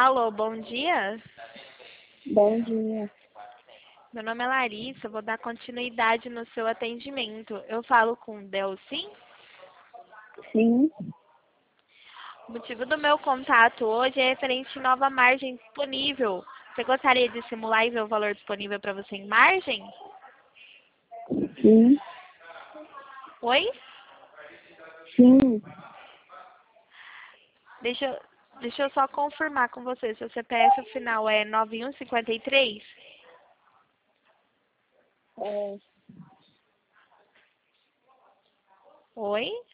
Alô, bom dia. Bom dia. Meu nome é Larissa, vou dar continuidade no seu atendimento. Eu falo com o Delcim. Sim, O motivo do meu contato hoje é referente a nova margem disponível. Você gostaria de simular e ver o valor disponível para você em margem? sim, Oi? sim. Deixa eu só confirmar com você. Seu CPF final é 9153? É, Oi?